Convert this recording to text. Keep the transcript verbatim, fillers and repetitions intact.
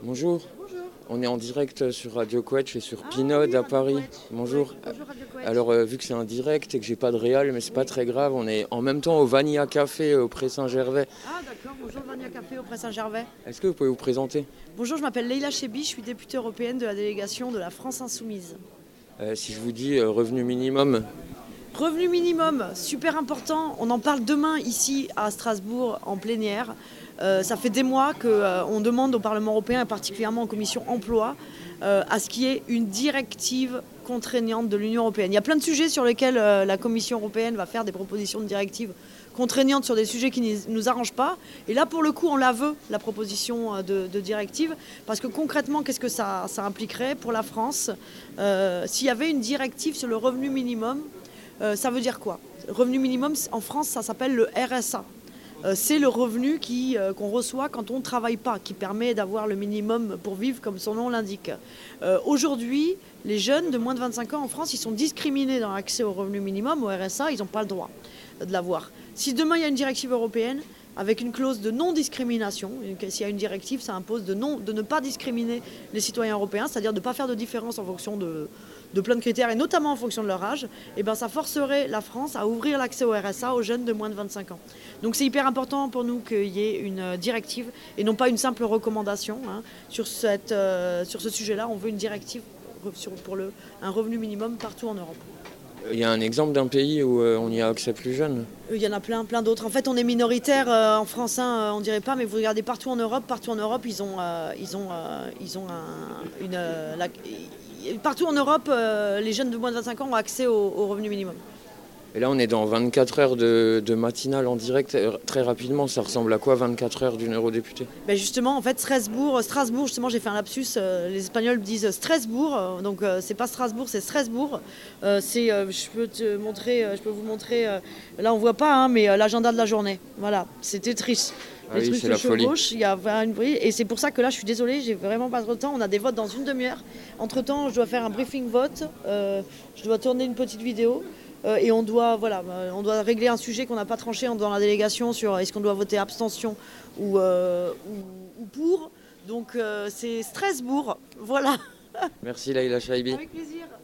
Bonjour, Bonjour. on est en direct sur Radio Quetch et sur Ah Pinode oui, à Radio Paris. Quetch. Bonjour. Oui, bonjour Radio Quetch. Alors euh, vu que c'est un direct et que j'ai pas de réal, mais c'est pas très grave, on est en même temps au Vanilla Café au Pré Saint-Gervais. Ah d'accord, bonjour Vania Café au Pré Saint-Gervais. Est-ce que vous pouvez vous présenter? Bonjour, je m'appelle Leïla Chebi, je suis députée européenne de la délégation de la France Insoumise. Euh, Si je vous dis euh, revenu minimum, Revenu minimum, super important, on en parle demain ici à Strasbourg en plénière. Euh, ça fait des mois qu'on euh, demande au Parlement européen et particulièrement en commission emploi euh, à ce qu'il y ait une directive contraignante de l'Union européenne. Il y a plein de sujets sur lesquels euh, la Commission européenne va faire des propositions de directives contraignantes sur des sujets qui ne nous arrangent pas. Et là, pour le coup, on la veut, la proposition de, de directive, parce que concrètement, qu'est-ce que ça, ça impliquerait pour la France euh, s'il y avait une directive sur le revenu minimum? Euh, ça veut dire quoi? Revenu minimum, en France, ça s'appelle le R S A. Euh, c'est le revenu qui, euh, qu'on reçoit quand on ne travaille pas, qui permet d'avoir le minimum pour vivre, comme son nom l'indique. Euh, aujourd'hui, les jeunes de moins de vingt-cinq ans en France, ils sont discriminés dans l'accès au revenu minimum, au R S A, ils n'ont pas le droit de l'avoir. Si demain il y a une directive européenne, avec une clause de non-discrimination, s'il y a une directive, ça impose de, non, de ne pas discriminer les citoyens européens, c'est-à-dire de ne pas faire de différence en fonction de, de plein de critères, et notamment en fonction de leur âge, et ben ça forcerait la France à ouvrir l'accès au R S A aux jeunes de moins de vingt-cinq ans. Donc c'est hyper important pour nous qu'il y ait une directive, et non pas une simple recommandation. Hein. Sur, cette, euh, sur ce sujet-là, on veut une directive sur, pour le, un revenu minimum partout en Europe. il y a un exemple d'un pays où euh, on y a accès plus jeune. Il y en a plein, plein d'autres. En fait, on est minoritaire euh, en France, hein, on dirait pas, mais vous regardez partout en Europe, partout en Europe, ils ont, euh, ils ont, euh, ils ont un, une, euh, la, partout en Europe, euh, les jeunes de moins de vingt-cinq ans ont accès au, au revenu minimum. Et là on est dans vingt-quatre heures de, de matinale en direct. Très rapidement, ça ressemble à quoi vingt-quatre heures d'une eurodéputée? Ben justement, en fait, Strasbourg, Strasbourg, justement, j'ai fait un lapsus. Euh, les Espagnols disent Strasbourg, euh, donc euh, c'est pas Strasbourg, c'est Strasbourg. Euh, c'est, euh, je peux te montrer, euh, je peux vous montrer. Euh, là, on voit pas, hein, mais euh, l'agenda de la journée. Voilà, c'était triste. Ah Les oui, trucs c'est se la folie. chevauchent, il y a une bruit, et c'est pour ça que là, je suis désolée, j'ai vraiment pas trop de temps. On a des votes dans une demi-heure. Entre temps, je dois faire un briefing vote. Euh, je dois tourner une petite vidéo. Euh, et on doit, voilà, on doit régler un sujet qu'on n'a pas tranché dans la délégation sur est-ce qu'on doit voter abstention ou, euh, ou, ou pour. Donc euh, c'est Strasbourg, voilà. Merci Leïla Chaibi. Avec plaisir.